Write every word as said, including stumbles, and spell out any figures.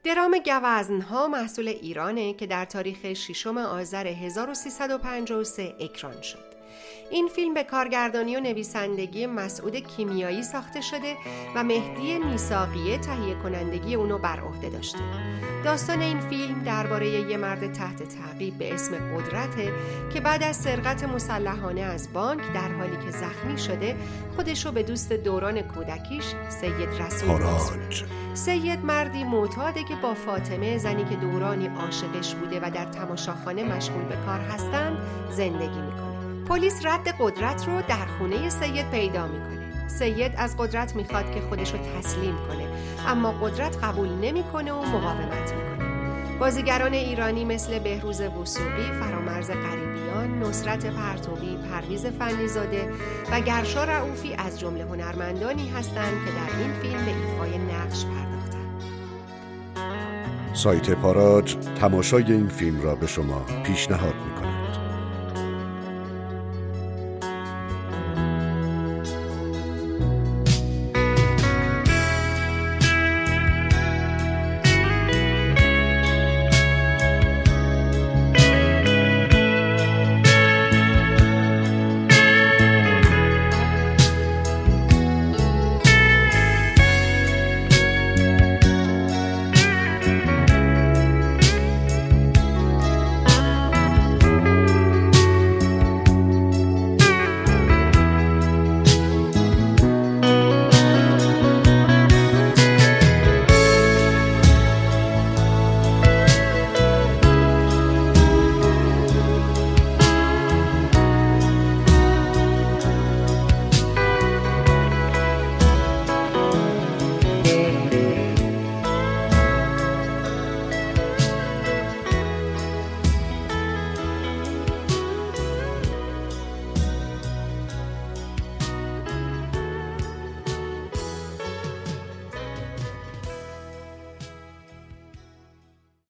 درام گوزن‌ها محصول ایرانه که در تاریخ ششم آذر هزار و سیصد و پنجاه و سه اکران شد. این فیلم به کارگردانی و نویسندگی مسعود کیمیایی ساخته شده و مهدی میثاقیه تهیه کنندگی اونو بر عهده داشته. داستان این فیلم درباره یه مرد تحت تعقیب به اسم قدرته که بعد از سرقت مسلحانه از بانک در حالی که زخمی شده خودشو به دوست دوران کودکیش سید رسول می‌رسونه. سید مردی معتاده که با فاطمه، زنی که دورانی عاشقش بوده و در تماشاخانه مشغول به کار هستند، زندگی میکنه. پلیس رد قدرت رو در خونه سید پیدا میکنه. سید از قدرت میخواد که خودش رو تسلیم کنه، اما قدرت قبول نمیکنه و مقاومت میکنه. بازیگران ایرانی مثل بهروز وثوقی، فرامرز غریبیان، نصرت پرتوی، پرویز فنیزاده و گرشا رؤوفی از جمله هنرمندانی هستند که در این فیلم به ایفای نقش پرداختند. سایت پاراج تماشای این فیلم را به شما پیشنهاد می‌کند.